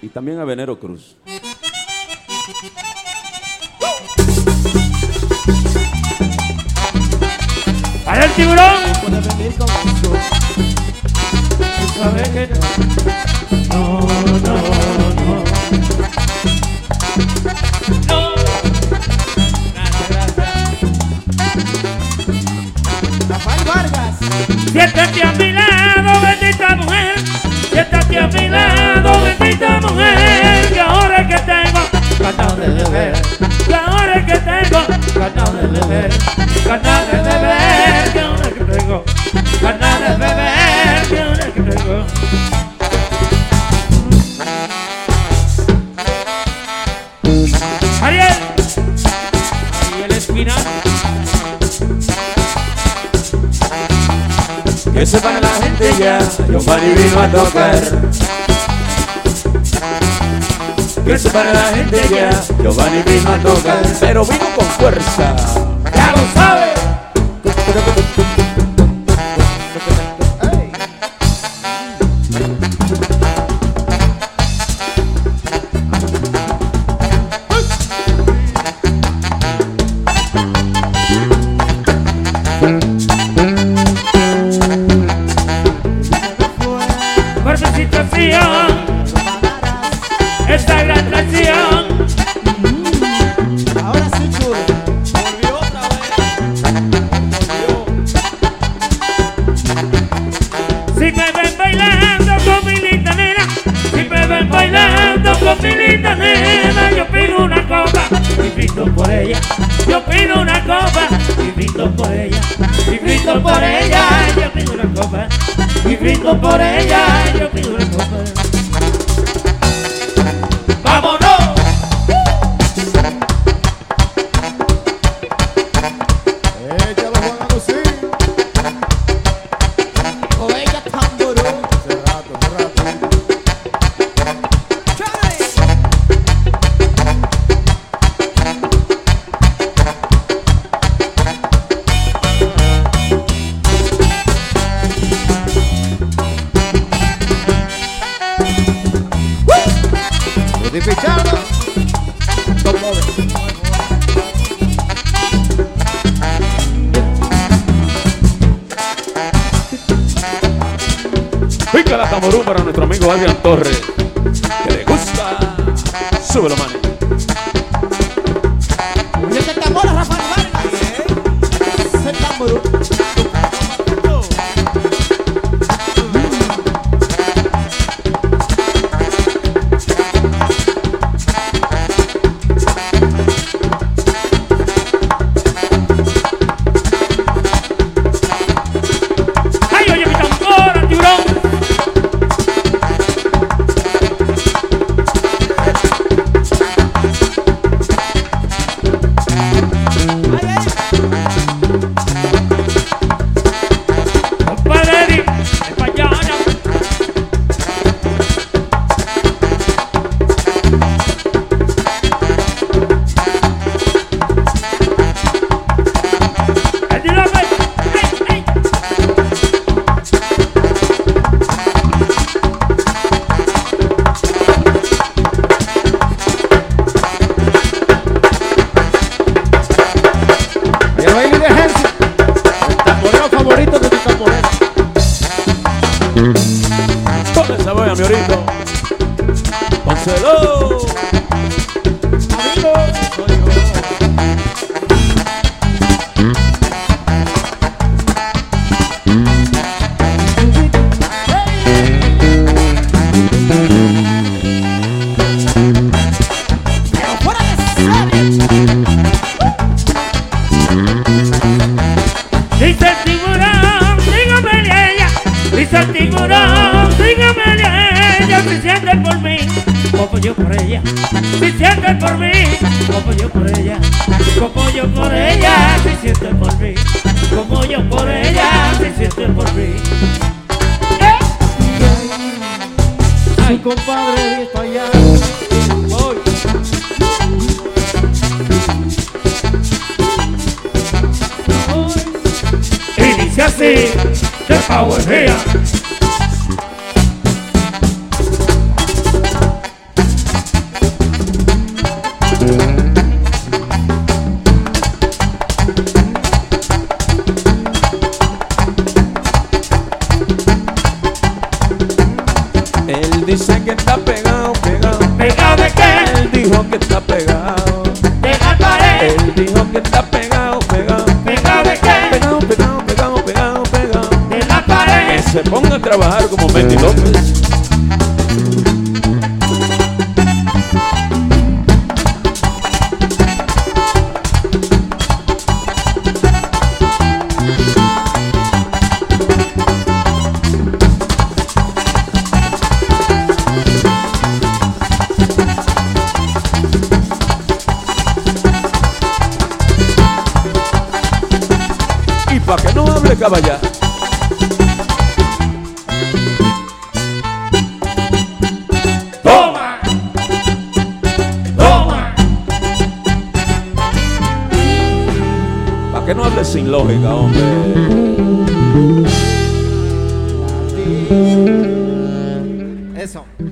y también a Venero Cruz. ¡Para el tiburón! Puede venir con gusto. ¿Sabes qué? No, no, no. No. Gracias, gracias. Rafael Vargas. Siéntate a mi lado, bendita mujer. Siéntate a mi lado, bendita mujer. Que ahora es que tengo ganas de beber. Que ahora es que tengo ganas de beber. Ganas de beber. Que ahora es que tengo ganas de beber. Que ahora es que tengo. Ariel. Ariel Espinal. Que sepan la gente ya, Giovanni vino a tocar. Que sepan la gente ya, Giovanni vino a tocar. Pero vino con fuerza, ya lo sabe. Por su situación, esta gran traición. Ahora sí, chulo. Volvió otra vez. Volvió. Si me ven bailando con mi linda nena, si me ven bailando con mi linda nena, yo pido una copa y brindo por ella. Yo pido una copa y brindo por ella. Y brindo por ella, yo pido una copa. Y brindo por ella, yo pido una copa. ¡Vámonos! Échalo, Juan Agustín. Oiga, tamborón. Hace rato, hace rato. Pichado. Pica la tamború para nuestro amigo Adrián Torres, que le gusta. Súbelo, mano. Oye, que tambora, Rafael Vargas. Ese tamborón. ¡Ay, oye mi tambora, tiburón! Compadre, española. El tiburón, ¡ay, ay! Y el baile de ejército. El tamborero favorito de tu tamborero. Ponle esa boya, mi orito. Pónselo. Amigo. Pero fuera de serie. Dice el tiburón, dígame de ella. Dice el tiburón, dígame de ella. Si sienten por mí, como yo por ella. Si sienten por mí, como yo por ella. Como yo por ella, si sienten por mí. Como yo por ella, si sienten por mí. Su compadre está allá. Voy. Y dice así, de Power Here. dice que está pegado, pegado. ¿Pegado de qué? Él dijo que está pegado. De la pared. Él dijo que está pegado, pegado. ¿Pegado de qué? Pegado, pegado, pegado, pegado, pegado. De la pared. Que se ponga a trabajar como Mendy López. Y pa' que no hable caballá. Toma. Toma. Pa' que no hable sin lógica, hombre. Eso.